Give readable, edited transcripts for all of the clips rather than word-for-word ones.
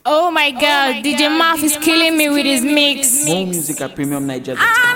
Oh my god, DJ Maf is killing me with his mix. More music at premiumniger.com.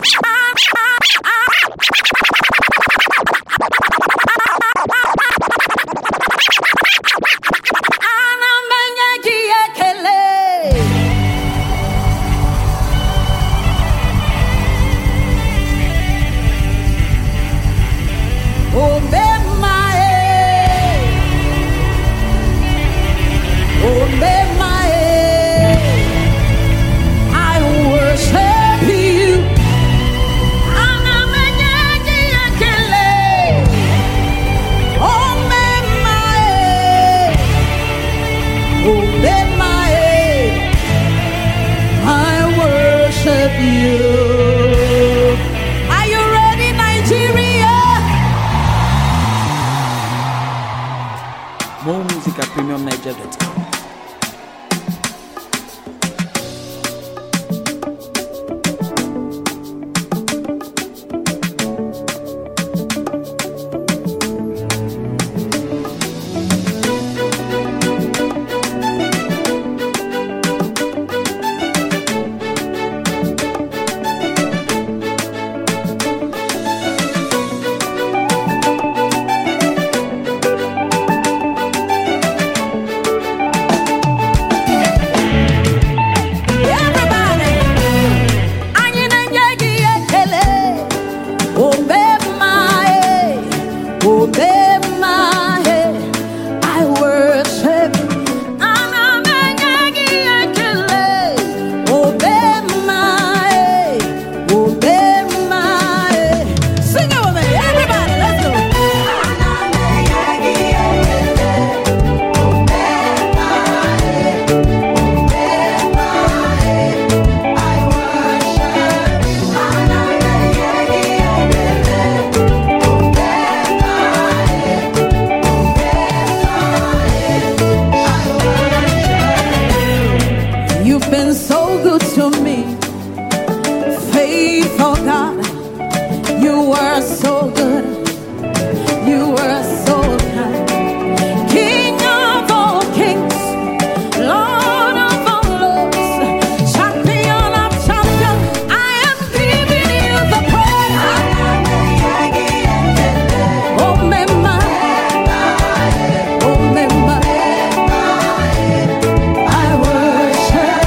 Are you ready, Nigeria? More music at premiumniger.com. You've been so good to me, faithful God. You were so good, you were so kind. King of all kings, Lord of all lords, champion of champions, I am giving you the praise. Oh, Mema, oh, Mema, I worship.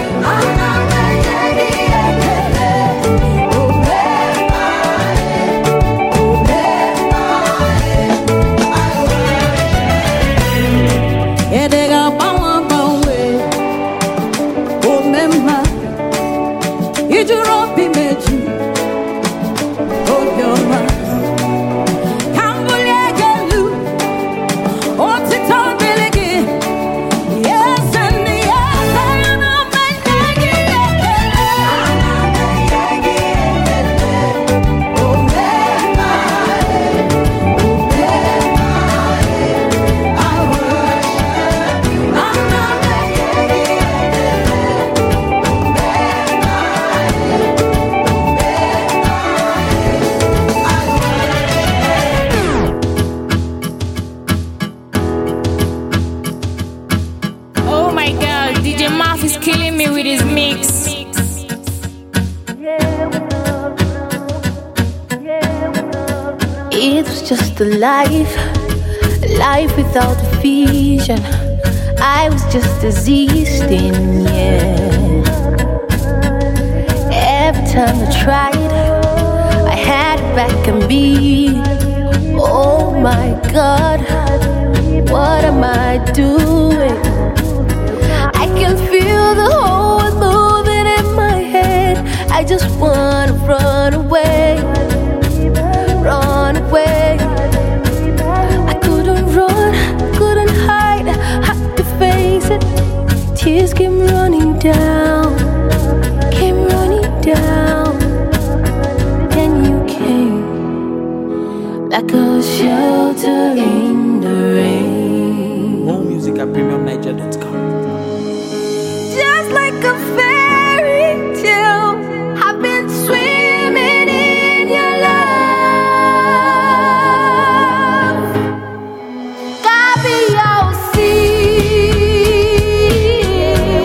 Oh my god, DJ Maf is killing me with his mix. It was just a life without a vision. I was just existing, yeah. Every time I tried, I had it back and beat. Oh my God, what am I doing? I can feel the whole world moving in my head. I just wanna run away, run away. I couldn't run, couldn't hide, had to face it. Tears came running down, then you came like a shelter in the rain. More music at premiumniger.com. Just like a fairy tale, I've been swimming in your love. God be your sea.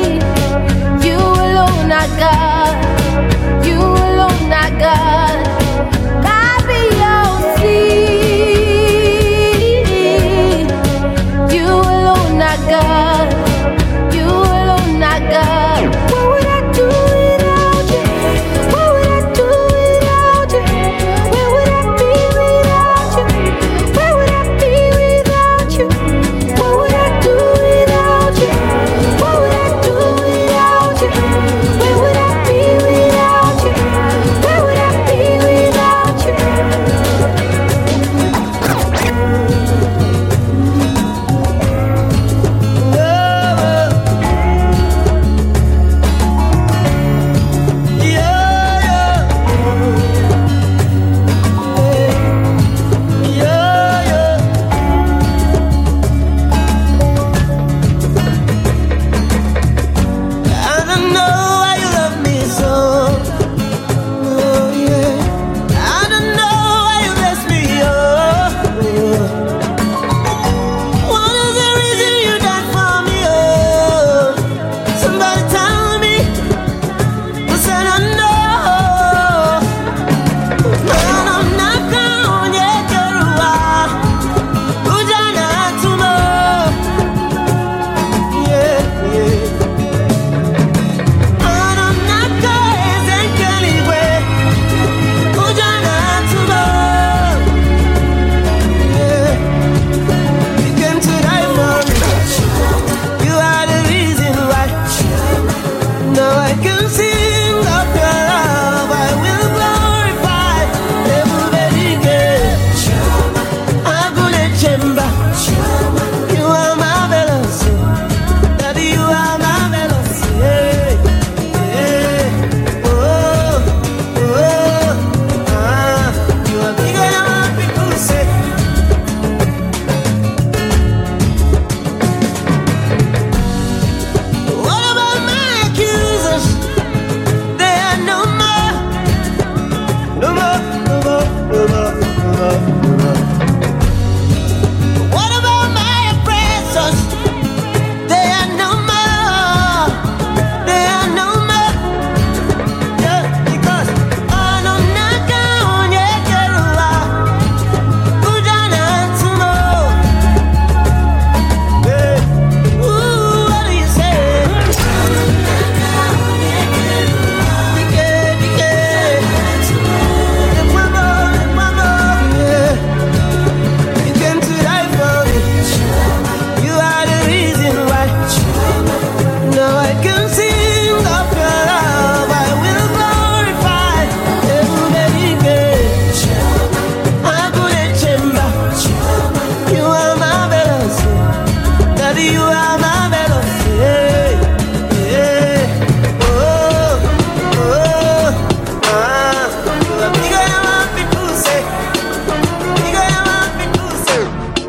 Baby, you are marvelous. Yeah, yeah. Oh, oh, ah. You are bigger than what people say. Bigger than what people say.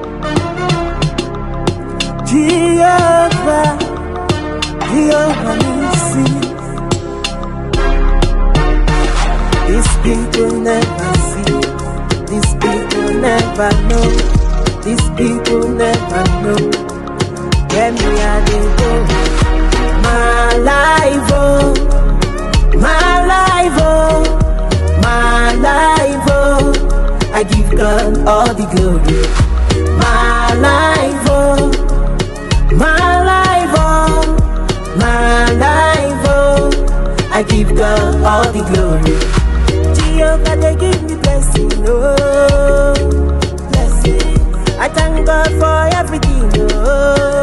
Jehovah, Jehovah Nissi. These people never see. These people never know. These people never know. Where me are they go? My life, oh, my life, oh, my life, oh. I give God all the glory. My life, oh, my life, oh, my life, oh. I give God all the glory. Jehovah, they give me blessing, oh, blessing. I thank God for everything, oh.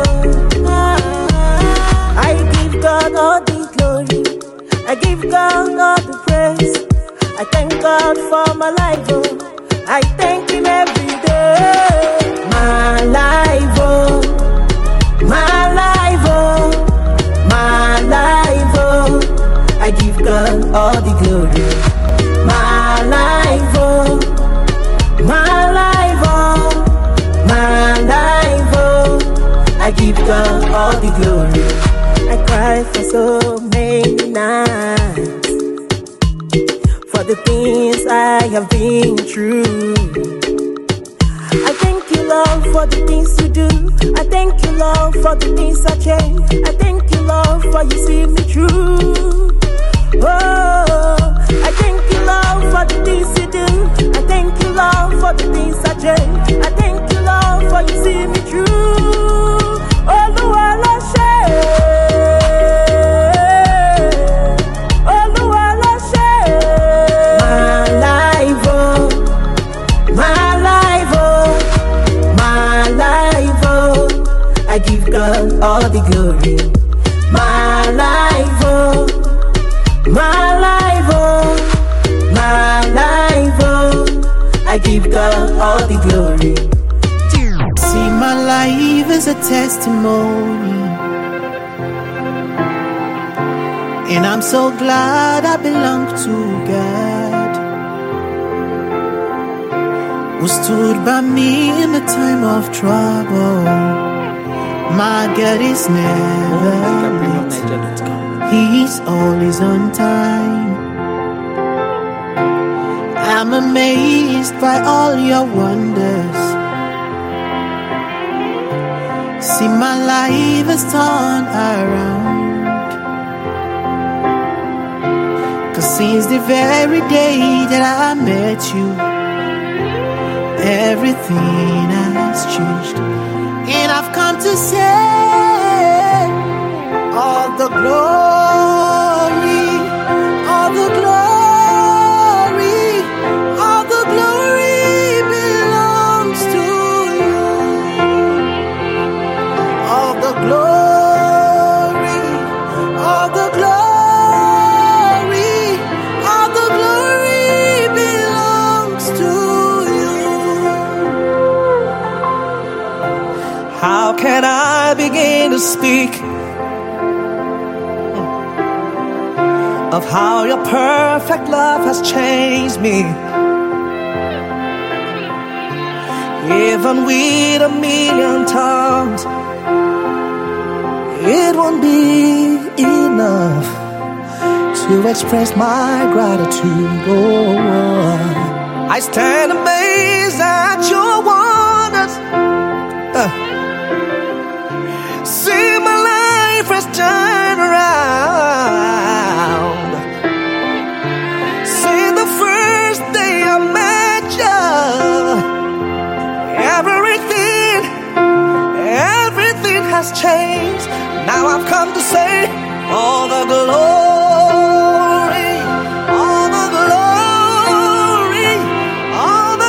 I give God all the glory. I give God all the praise. I thank God for my life, oh. I thank Him every day. My life, oh, my life, oh, my life, oh. I give God all the glory. My life, oh, my life, oh, my life, oh. I give God all the glory. I cry for so many nights, for the things I have been through. I thank you, Lord, for the things you do. I thank you, Lord, for the things I change. I thank you, Lord, for you see me through. Oh, I thank you, Lord, for the things you do. I thank you, Lord, for the things I change. I thank you, Lord, for you see me through. Oh, Lord, I I give God all the glory. My life, oh, my life, oh, my life, oh. I give God all the glory. See, my life is a testimony, and I'm so glad I belong to God, who stood by me in the time of trouble. My God is never late. He's always on time. I'm amazed by all your wonders. See, my life has turned around. 'Cause since the very day that I met you, everything has changed. And I've come to say all the glory, all the glory, all the glory belongs to you. All the glory, all the glory, all the glory belongs to you. How can I begin to speak of how your perfect love has changed me? Even with a million tongues, it won't be enough to express my gratitude. Oh, I stand amazed at your wonders. See, my life has turned around. See, the first day I met you, everything has changed. Now I've come to say all the glory, all the glory, all the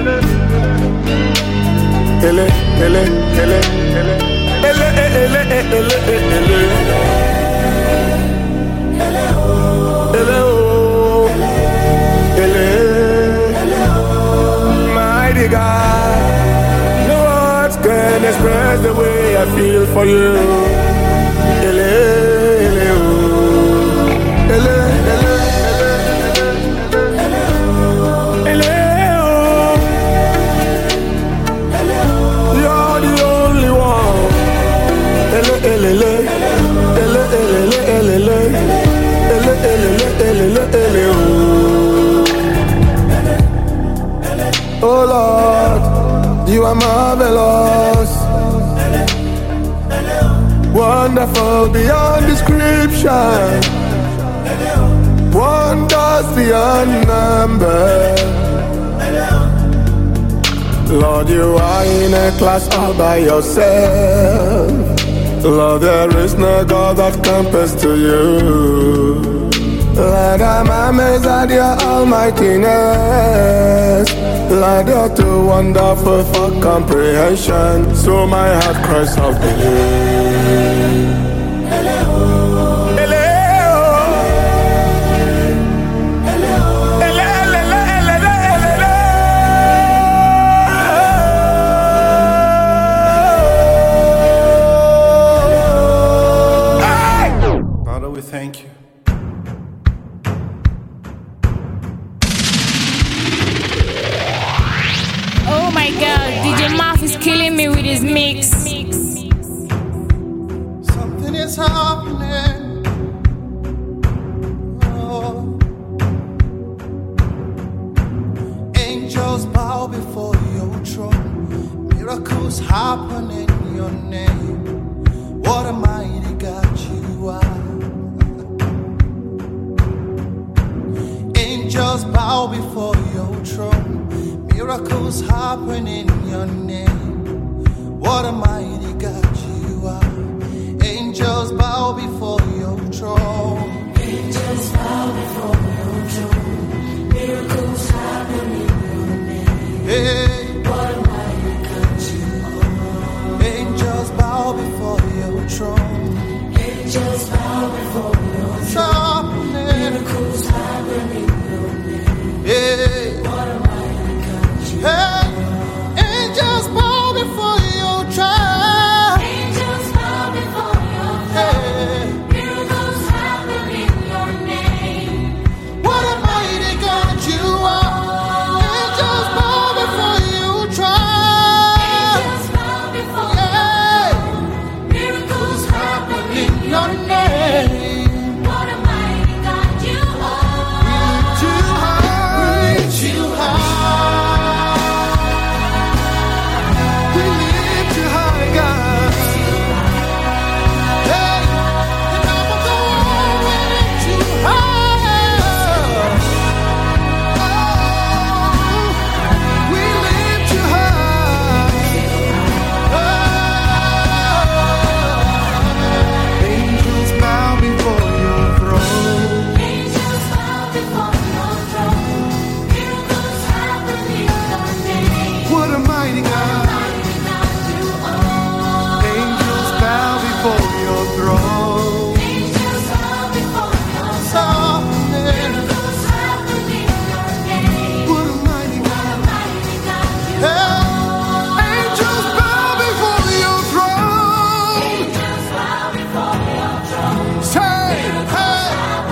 glory. wonderful beyond description, wonders beyond number. Lord, you are in a class all by yourself. Lord, there is no God that compares to you. Lord, I'm amazed at your almightiness. Lord, you're too wonderful for comprehension. So my heart cries out to you. Father, we thank you. Oh my god, DJ Maf is killing me with his mix. Something is happening. Oh. Angels bow before your throne. Miracles happen in your name. What a mighty God you are. Angels bow before your throne. Miracles happen in your name. What a mighty God you are. Angels bow before your throne. Angels bow before your throne. Miracles happen in your name. Hey. What a mighty God you are. Angels bow before your throne. Angels bow before your throne. Miracles happen in your name. Hey. What a mighty God you are. Hey. Angels bow before your throne. Angels bow before your throne. Miracles happen in your name. What a mighty God you are. Angels bow before your throne. Angels bow before your throne. Miracles happen in your name. What a mighty God you are. We lift you high. We lift you high, God. Hey, the number of the world, we lift you high. Oh, we lift you high. Oh, angels bow before your throne. Angels bow before your throne. Miracles happen in your name. What a mighty God. Angels bow before your throne. Angels bow before your throne. Miracles happen in your name. What a mighty God. Hey. Angels bow before your throne. Angels bow before your throne. Say, hey.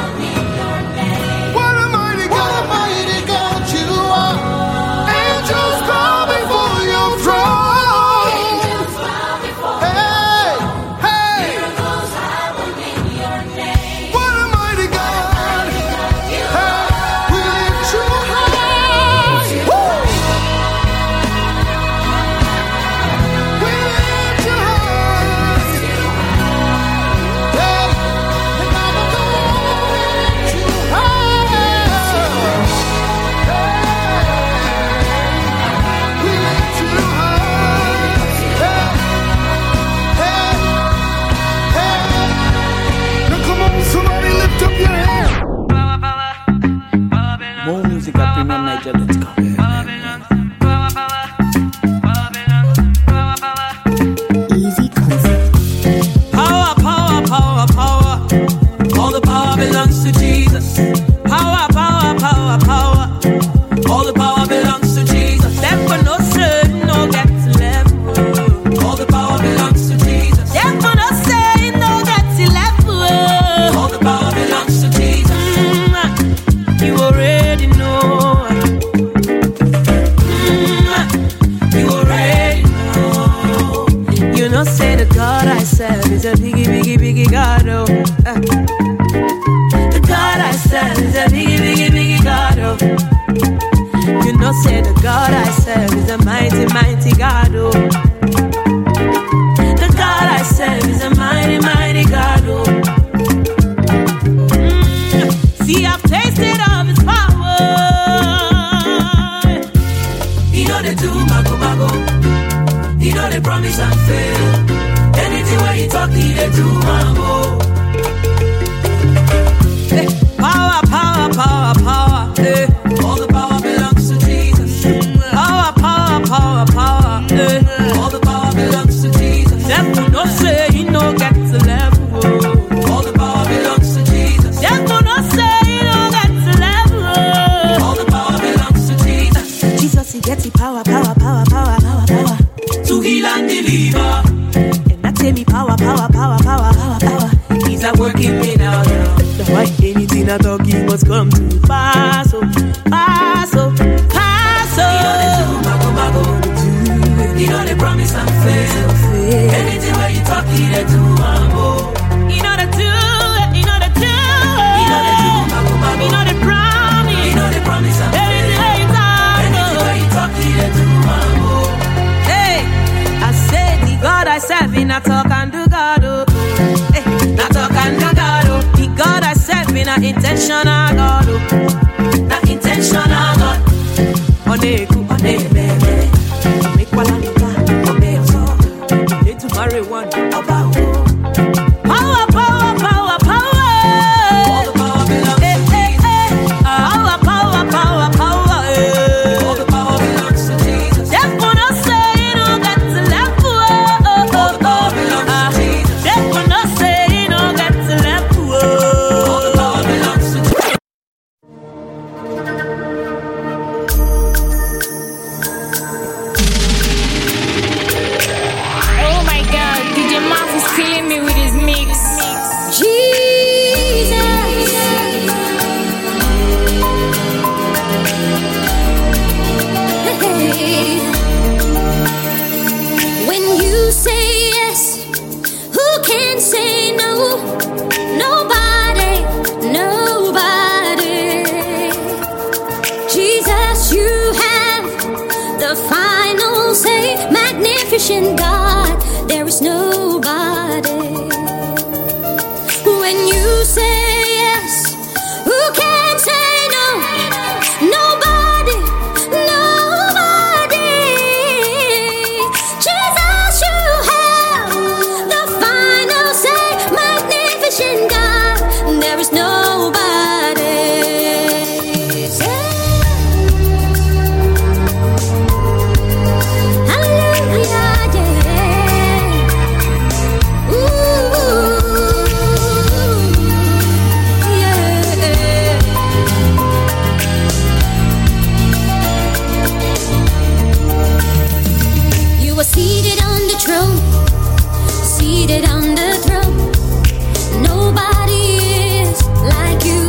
What a mighty God. What a mighty God you are. Angels bow before your throne. Angels bow before your throne. Hey, miracles happen in your name. What a mighty God. Hey, we lift you high. Woo. We lift you high. Hey, the number of the world, we lift you high. We lift you high. Hey, now come on, somebody lift up your hand. More music at PremiumNiger.com. Easy concept. Power, power, power, power. All the power belongs to Jesus. Power, power, power, power. All the power belongs to Jesus. Therefore, no certain, no get to level. All the power belongs to Jesus. Therefore, no saying, no get to level. All the power belongs to Jesus. You already know. You already know. You know, say the God I serve is a biggie, biggie, biggie God, oh. The God I serve is a biggie, biggie, biggie God, oh. You know, say the God I serve is a mighty, mighty God, oh. The God I serve is a mighty, mighty do one more. Power, power, power, power. All the power belongs to Jesus. Power, power, power, power. All the power belongs to Jesus. Devil no say he no get to level. All the power belongs to Jesus. Devil no say he no get to level. All the power belongs to Jesus. Jesus, he gets the power, power, power, power, power, power. To heal and deliver. And that tell me power, power, power, power, power, power. He's a working man out there. That's why anything I talk, he must come to pass. Oh, pass, oh, pass, oh. You know they do, mago, mago. You know they promise and fail. Anything where you talk, he they do, mambo. You know they do, you know they do. You know they do, mago, mago. You know they promise. You know they promise and fail. Anything where you talk, anything where you talk, he they do, mambo. Hey, I said the God I serve, in I talk and do God, oh. Hey, Not talk and do God, oh. the God I serve, in a intentional God, oh. Not intentional, God. Oneku, onebebe. Make one and obeso. Need to marry one. About power, power, power, power. All the power belongs to Jesus. Power, power, power, power. All the power belongs to Jesus. Just wanna say you don't get to level. All the power belongs to Jesus. Just wanna say you don't get to level. All the power belongs to Jesus. Oh my god, DJ Maf is killing me with his mix. When you say yes, who can say no? Nobody, nobody. Jesus, you have the final say. Magnificent God, there is nobody. When you say yes, who can say no? Nobody, nobody. Jesus, you have the final say. Magnificent God, there is nobody. Hallelujah, yeah. Ooh, yeah. You are seated on the throne, seated on the throne. Nobody is like you.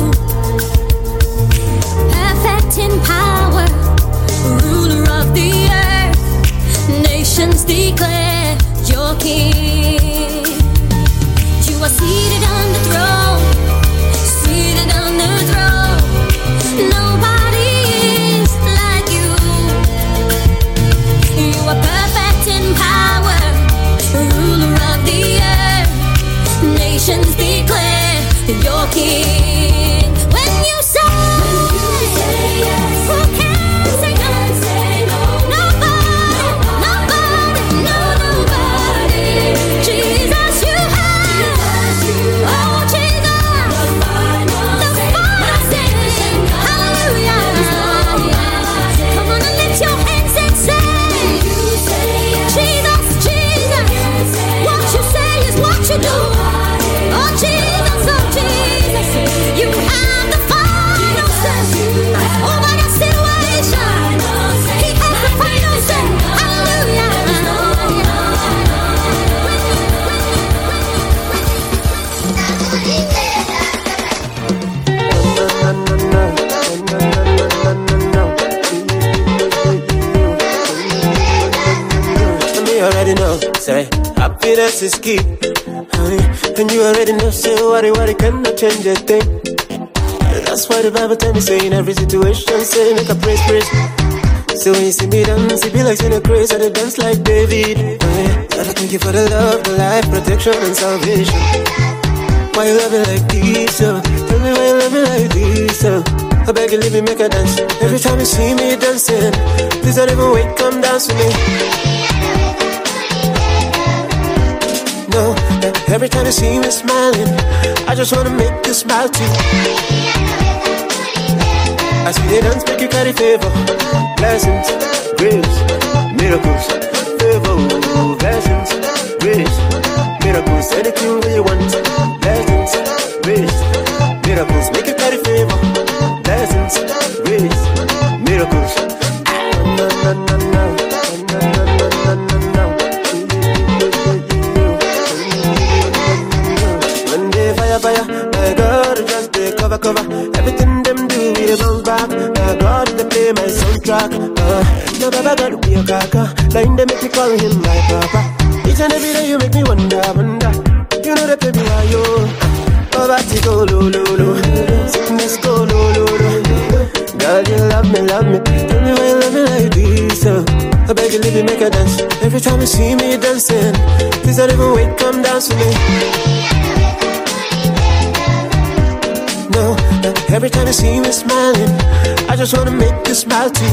Perfect in power, ruler of the earth. Nations declare your king. You are seated on the throne, seated on the throne. Nobody is like you. You are perfect in power, ruler of the earth. Nations declare your king. When you say yes, who can say no? Nobody, nobody, no, nobody. Jesus, you have, oh Jesus, the final say. Hallelujah. Come on and lift your hands and say, Jesus, Jesus. What you say is what you do. Oh Jesus, you have the final say over the situation. He has the final say. Hallelujah. Me already know, say happiness is key. And you already know, say worry cannot change a thing. That's why the Bible tell me, say in every situation, say make a praise. So when you see me dance, it be like seeing a craze, I dance like David. God, I thank you for the love, the life, protection and salvation. Why you love me like this, oh? Tell me why you love me like this, oh? I beg you, leave me, make a dance. Every time you see me dancing, please don't even wait, come dance with me. No, every time you see me smiling, I just wanna make you smile too. I see they dance, make you carry favor. Blessings, grace, miracles, favor, blessings, grace, miracles, anything that you want. Blessings, grace, miracles, make you carry favor. Blessings, grace, miracles. No, no, no, no. One day fire, my God, just take cover. Everything them do, we bounce back. My God, they play my soundtrack. No, Baba God, be a kaka. Line they make me call him my papa. Each and every day you make me wonder. You know that baby, why you? Poverty go low. Sickness go low. God, you love me. Tell me why you love me like this. I beg you, leave me, make a dance. Every time you see me dancing, please don't even wait, come dance with me. No, every time you see me smiling, I just wanna make you smile too.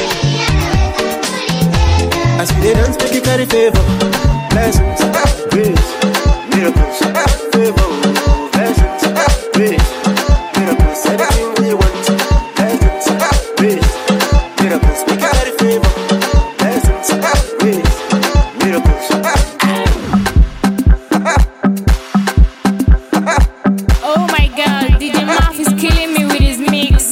I see they dance, make you carry favor. Blessings, grace, miracles, favor, blessings, grace, miracles, everything that you want. Blessings, grace, miracles, make you carry favor. Blessings, grace, miracles. Oh my God, DJ Maf is killing me with his mix.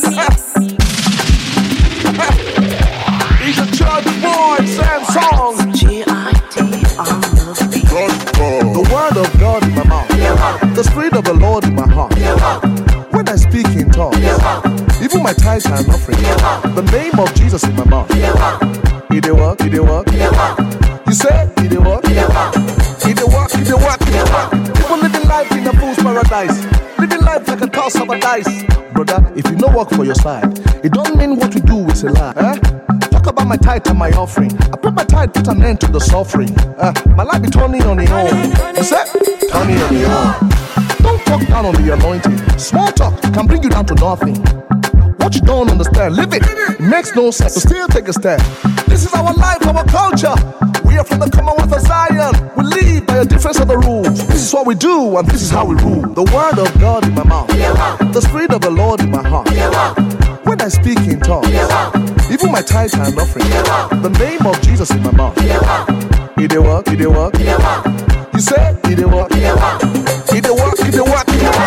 He's a church boy, same songs. G-I-T on the beat. The word of God in my mouth. The spirit of the Lord in my heart. When I speak in tongues, even my tithes and offering, the name of Jesus in my mouth. He dey work. You say he dey work. He dey work. People living life in a fool's paradise, living life like a toss of a dice. Brother, if you no work for your side, it don't mean what we do is a lie. Talk about my tithe and my offering. I put my tithe, put an end to the suffering. My life be turning on the own. You say turning on the own. Don't talk down on the anointing. Small talk can bring you down to nothing. What you don't understand, live it. It makes no sense to still take a stand. This is our life, our culture. We are from the Commonwealth of Zion. We live by a difference of the rules. This is what we do and this is how we rule. The word of God in my mouth, the spirit of the Lord in my heart. When I speak in tongues, even my tithes and offering, the name of Jesus in my mouth. He dey work. You say he dey work. He dey work.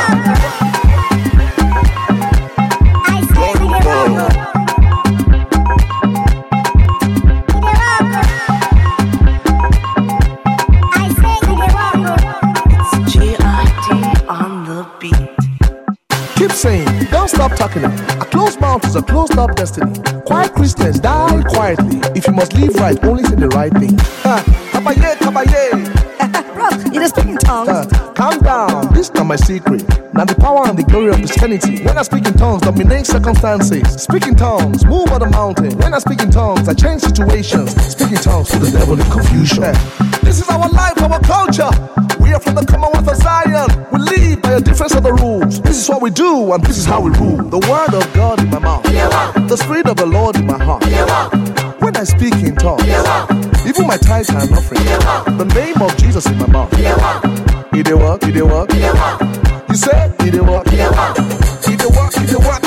Keep saying, don't stop talking it. A closed mouth is a closed up destiny. Quiet Christians die quietly. If you must live right, only say the right thing. Kabaye. Bro, you just speak in tongues. Calm down, this is not my secret. Now the power and the glory of Christianity. When I speak in tongues, dominate circumstances. Speak in tongues, move on the mountain. When I speak in tongues, I change situations. Speak in tongues to the devil in confusion. This is our life, our culture. We are from the Commonwealth of Zion. We live by a difference of the rules. This is what we do and this is how we rule. The word of God in my mouth, the spirit of the Lord in my heart. When I speak in tongues, even my tithes and offering, the name of Jesus in my mouth. He dey work. You say he dey work. He dey work.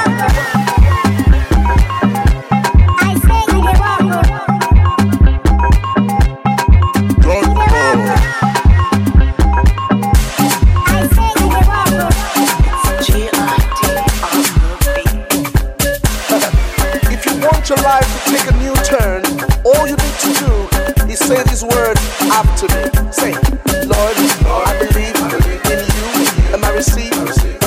Your life to take a new turn, all you need to do is say these words after me. Say, Lord, I believe in you, and I receive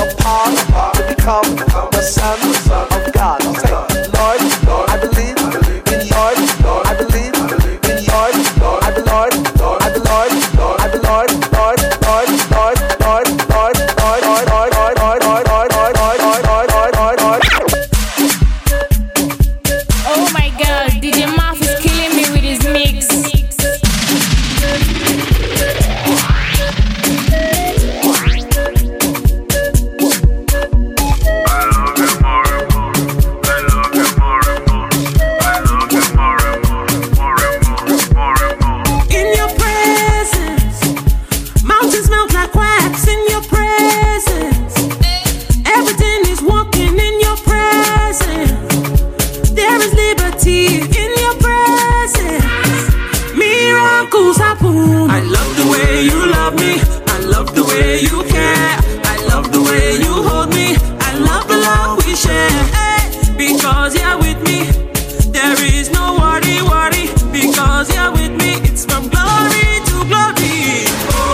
like wax in your presence. Everything is walking in your presence. There is liberty in your presence. Miracles happen. I love the way you love me. I love the way you care. I love the way you hold me. I love the love we share. Because you're with me, there is no worry. Because you're with me, it's from glory to glory.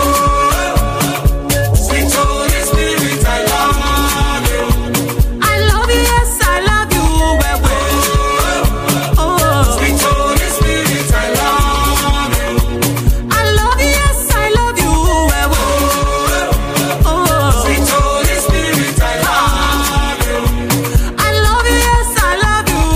Sweet Holy Spirit, I love you. I love you, yes, I love you. Sweet Holy Spirit, I love you. I love you, yes, I love you. Sweet Holy Spirit, I love you. I love you, yes, I love you.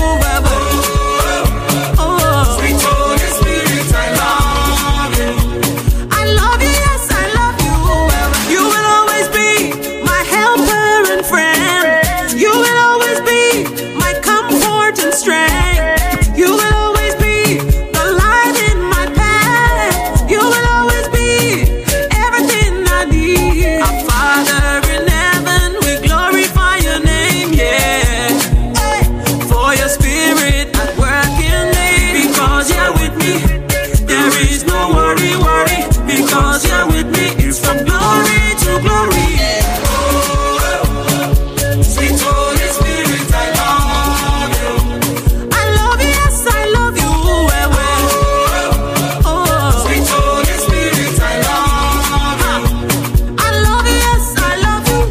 Sweet Holy Spirit, I love you. I love you, yes, I love you. You will always be my helper and friend. You will always be my comfort and strength. You will always be the light in my path. You will always be everything I need. Our Father in heaven, we glorify your name, yeah. For your spirit at work in me. Because you're with me, there is no worry. Because you're with me, it's from glory to glory. Sweet Holy Spirit, I love you. I love you, yes, I love you. Sweet Holy Spirit, I love you. I love you, yes, I love you.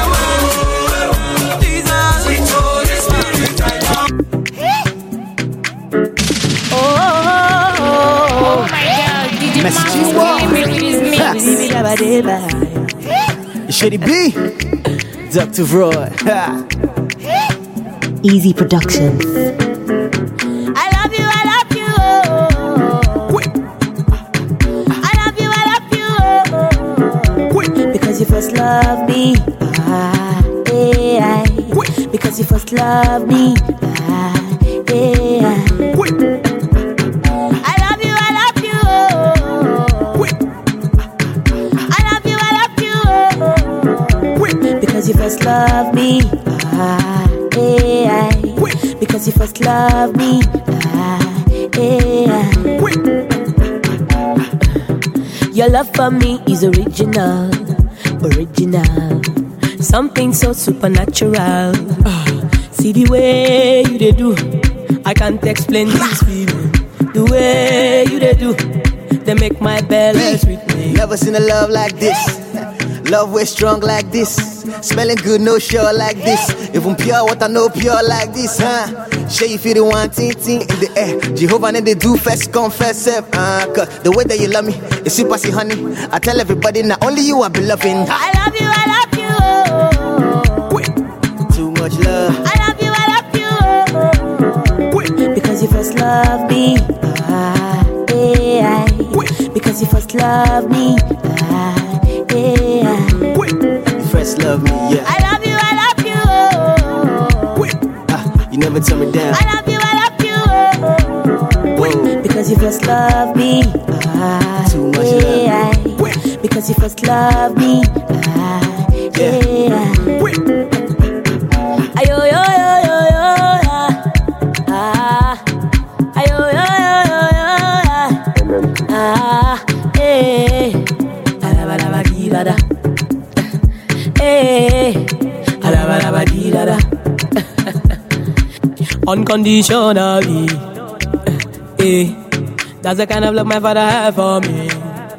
Jesus, Sweet Holy Spirit, I love you. Oh my God, DJ Max is killing me with his mix. Shady B, Dr. Roy. Easy Productions. I love you, I love you. I love you, I love you. Because you first love me. Because you first love me. I love you, I love you. I love you, I love you. Because you first love me. Because you first love me. Your love for me is original. Something so supernatural. See the way you they do, I can't explain this feeling. The way you they do, they make my belly sweet me. Never seen a love like this. Love way strong like this. Smelling good, no sure like this. Even pure water, no pure like this, huh? Sure you feel the one thing in the air. Jehovah and they do first confess, cause the way that you love me, it's super see honey. I tell everybody, not only you I be loving. I love you, I love you. Too much love. I love you, I love you. Because you first love me. Because you first love me. You first love me, yeah. I love you, I love you. You never turn me down. I love you, I love you. Because you first love me. Too much love. Because you first love me. Yeah. Ayo, yo, yo, yo, yo, ayo, yo, yo, yo, yo, alabadabadibada, alabadabadibada, unconditionally, that's the kind of love my father had for me,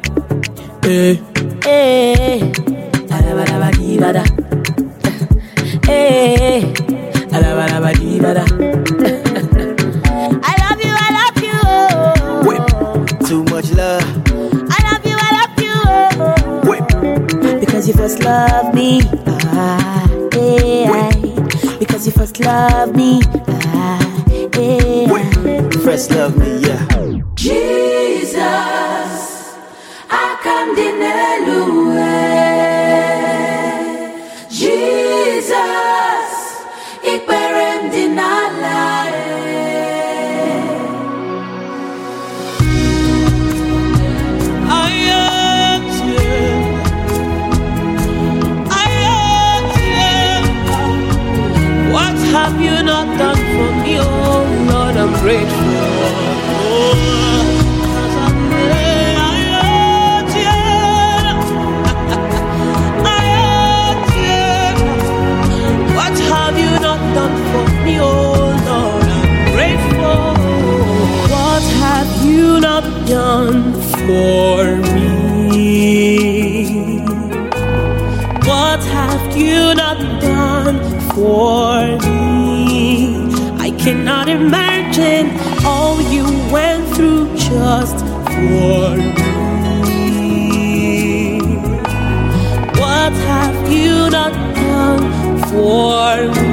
alabadabadibada. I love you, I love you. Too much love. I love you, I love you. Because you first love me. Because you first love me. First love me, yeah. Jesus, I can't deny you. Jesus, ikperem dinala. not done for me, oh Lord, I'm grateful. What have you not done for me, oh Lord, I'm grateful. What have you not done for me? What have you not done for me? I cannot imagine all you went through just for me. What have you not done for me?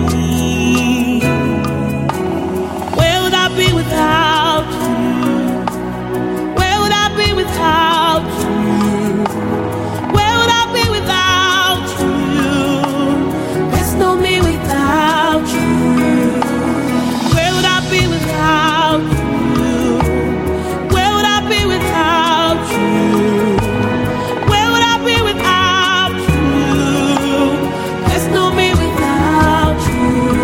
Where would I be without you? Where would I be without you? Where would I be without you? There's no me without you. Where would I be without you? Where would I be without you? Where would I be without you? There's no me without you.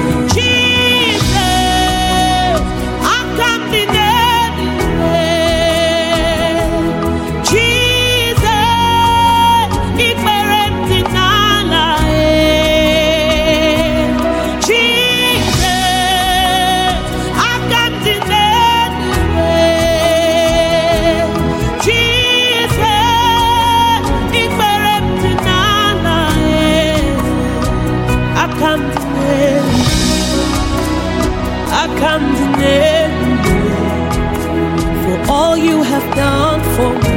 Jesus, I come to Jesus, ignorant in Allah. Jesus, I come to Jesus, ignorant in Allah. I come to for all you have done for me.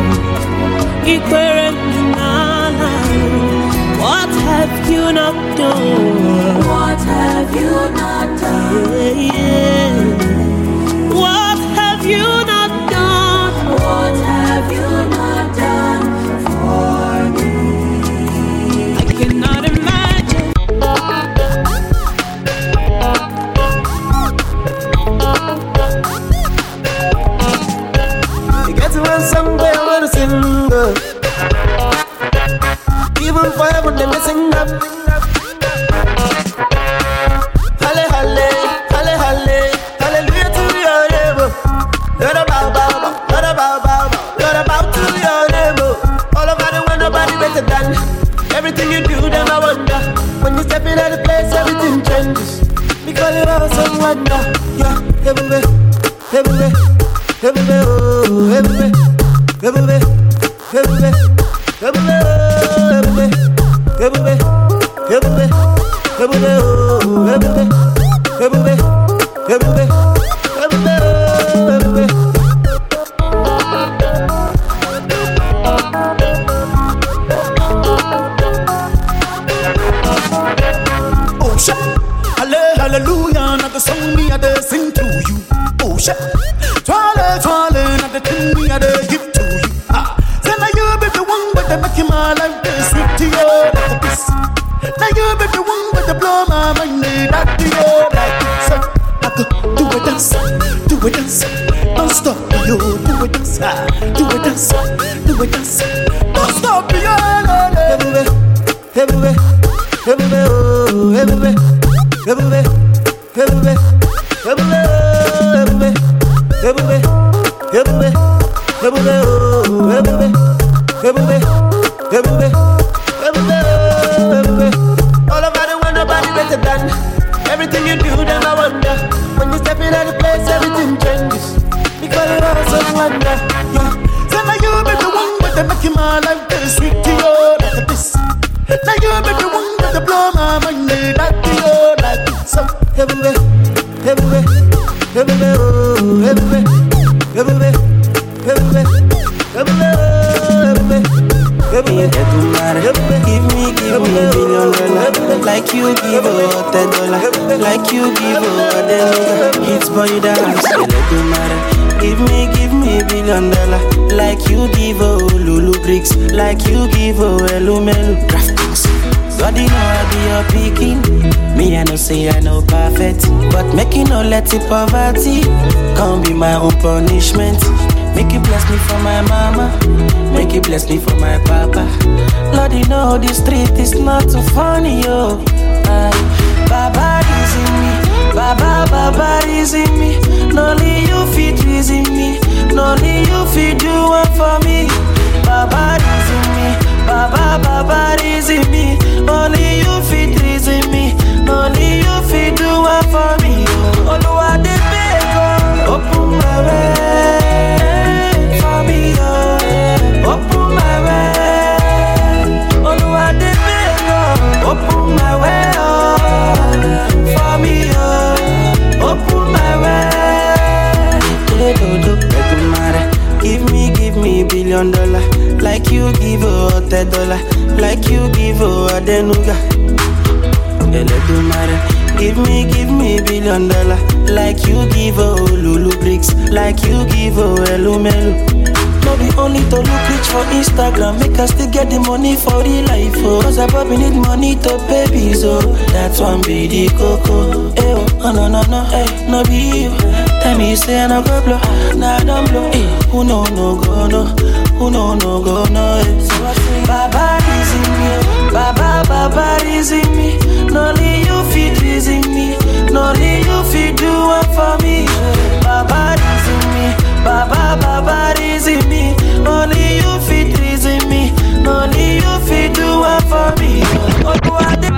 What have you not done? What have you not done? Yeah. What have you not done? What have you not done for me? I cannot imagine. You get to run somewhere, I wanna sing. Even forever, then they sing up. Halle, halle, halle, halle, hallelujah to your name. You're about, you're about, you're about to your name. All over the world, nobody better than. Everything you do, them I wonder. When you step in at the place, everything changes. Because you're awesome wonder. Yeah, everywhere, everywhere, everywhere, oh, everywhere, everywhere, everywhere, everywhere, everywhere, everywhere, everywhere, everywhere, oh, everywhere, everywhere, everywhere, everywhere, everywhere. Oh shit, hallelujah, not the song me I dey sing to you. Oh shit, twirl, not the thing me I dey give to you. Say now you be the one with the make my life dey sweet to you like a kiss. Now you be the one with the blow my mind that to you like this. I go do a dance, don't stop you, do a dance, don't stop you, everywhere, everywhere, everywhere, oh, everywhere, everywhere, everywhere, everywhere, everywhere, everywhere, everywhere, oh, everywhere, everywhere, everywhere, everywhere, everywhere. All over the world, nobody better than. Everything you do, them I wonder. When you step in at the place, everything changes. Because you're awesome wonder. Yeah. So now you be the one with the making my life very sweet to you like this. Now you be the one with the blow my mind that to you like this. So everywhere, everywhere, everywhere, oh, everywhere, everywhere, everywhere, everywhere, everywhere, everywhere. Give me $1 billion. Like you give $10. Like you give $10. It's boy dance, it don't matter. Give me $1 billion. Like you give Lulu bricks. Like you give Elumelu. God, you know I be your picking. Me, I know say I know perfect. But make you no let it poverty come be my own punishment. Make you bless me for my mama. Make you bless me for my papa. Lord, you know the street is not too funny, yo. Baba reason me, Baba reason me. No only you fit reason me, no only you fit do one for me. Baba reason me, Baba reason me. Only you fit reason me, only you fit do one for me. Oluwa de beg, open my way for me, open my way. Oluwa de beg, open my way for me, open my way. Give me $1 billion, like you give $10, like you give Adenuga. Give me $1 billion, like you give Lulu bricks, like you give Elumelu. No be only to look rich for Instagram, make us still get the money for real life. Cause I probably need money to pay bills, that's one be the cocoa. No, hey, no be you. Tell me you say I no go blow, nah I don't blow. Who no go no, who no go no. Baba reason me, Baba reason me. No only you fit reason me, no only you fit do one for me. Baba reason me, Baba reason me. Only you fit reason me, only you fit do one for me. Oh, do I do?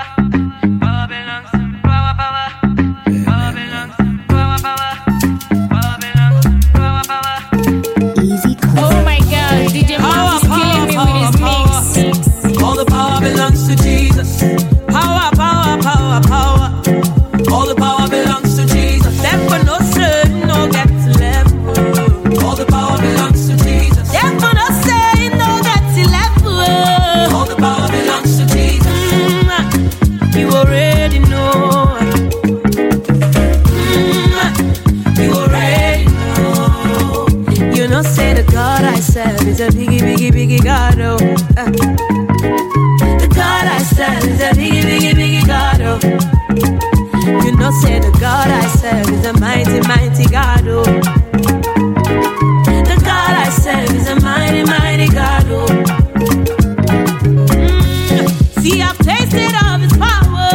Oh my God, DJ Mouse is killing me with his mix. All the power belongs to Jesus. Power. All the power belongs to Jesus. Therefore no sin, no get level. All the power belongs to Jesus. Therefore no sin, no get level. All the power belongs to Jesus. You already know. You already know. You know say the God I serve is a biggie God, oh. The God I serve is a biggie God, oh. You know say the God I serve is a mighty God, oh. The God I serve is a mighty God, oh. See, I've tasted of his power.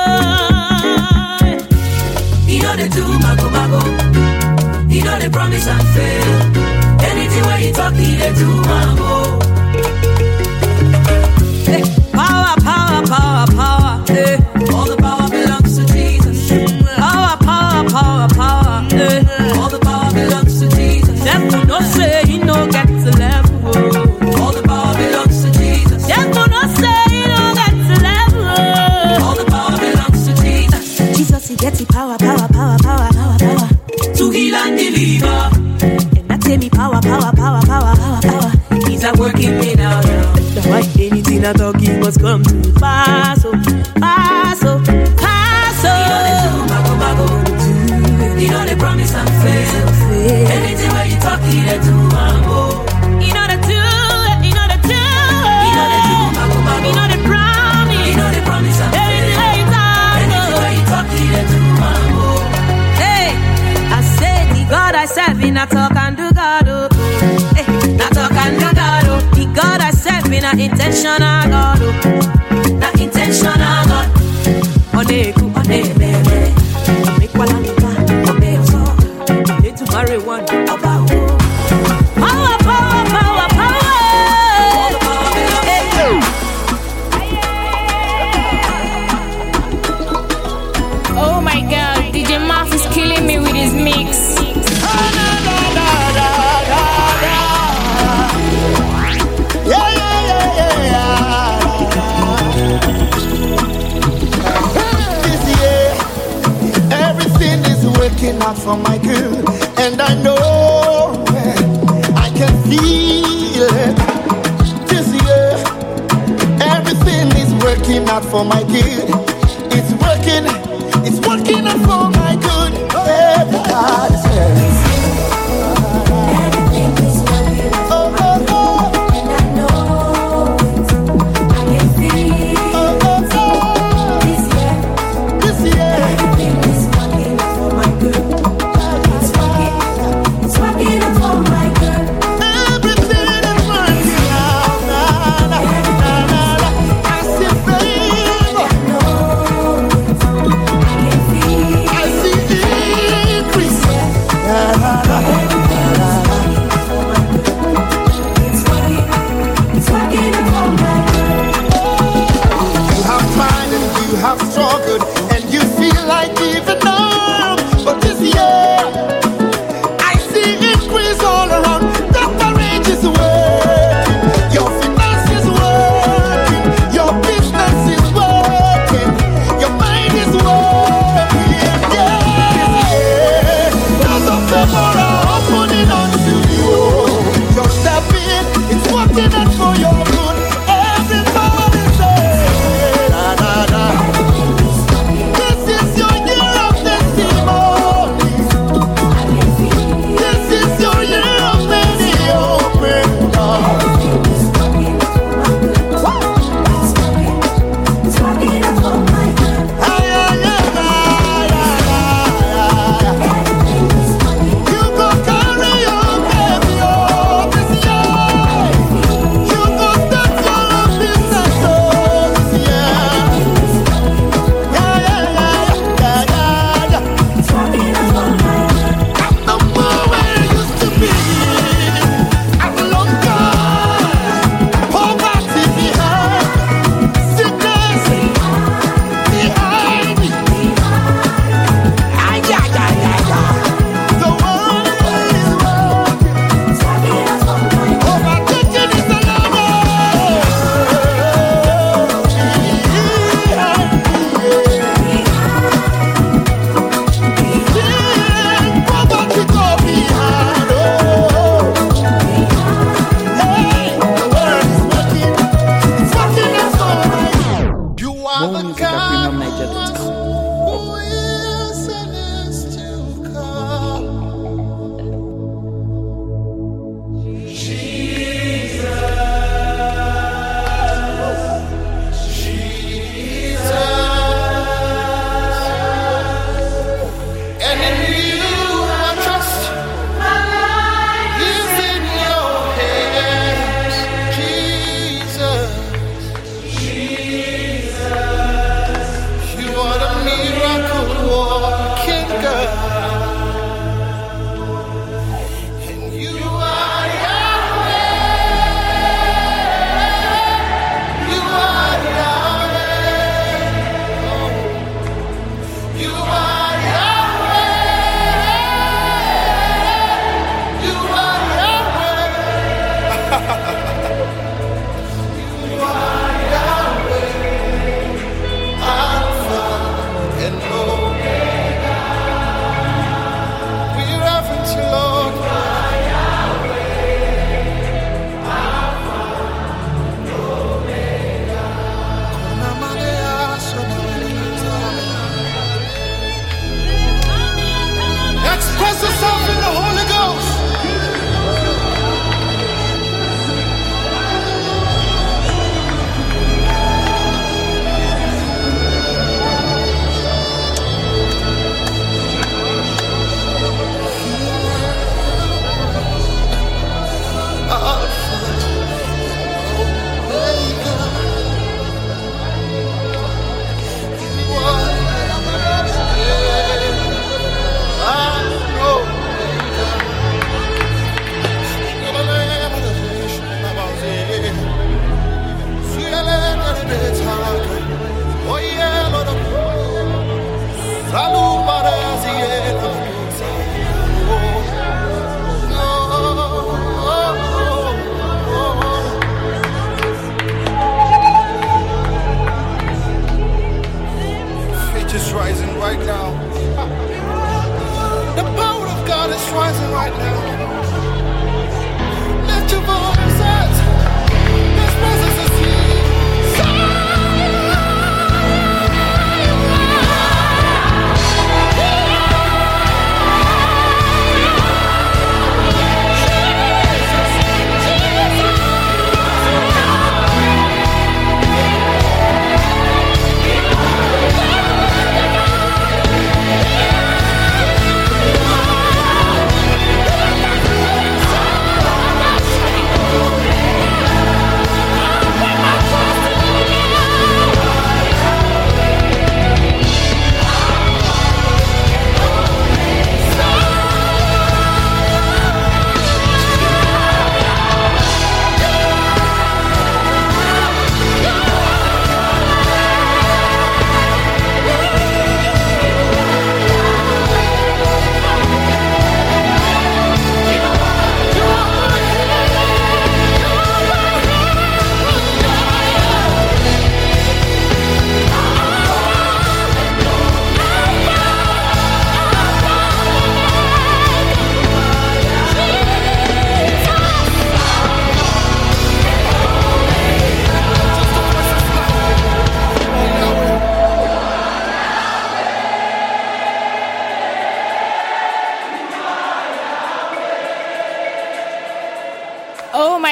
He know they do mago. He know they promise and fail. Anything where he talk, he they do mago. Power. Hey. All the power belongs to Jesus. Power. Hey. All the power belongs to Jesus. Therefore no say he no get to level. All the power belongs to Jesus. Therefore no say he no get to level. All the power belongs to Jesus. Jesus he gets the power. To heal and deliver. And that tell me power. He's a working me now. Why anything I talk he must come to pass. You know they do mago. You know they promise and fail. Anything where you talk he they do mago. You know they do. You know they do mago. You know they promise. You know they promise and fail. Anything where you talk he they do mago. Hey, I said the God I serve in a talk and do God, oh. Hey, not talk and do God, oh. The God I serve in a intentional God, oh. Not intentional God. Oneku, baby. Make one on make so. Need to marry one. About power. All the power belongs to Oh my God, DJ Mouse is killing me with his mix. Working out for my good, and I know I can feel it. This year, everything is working out for my good. It's working out for my good. God is here.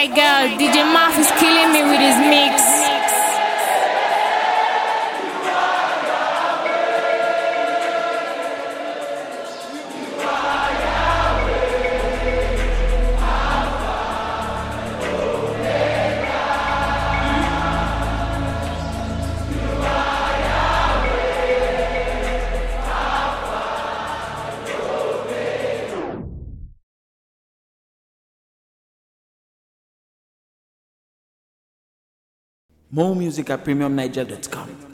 my god, DJ Muff is killing me with his mix. More music at premiumniger.com.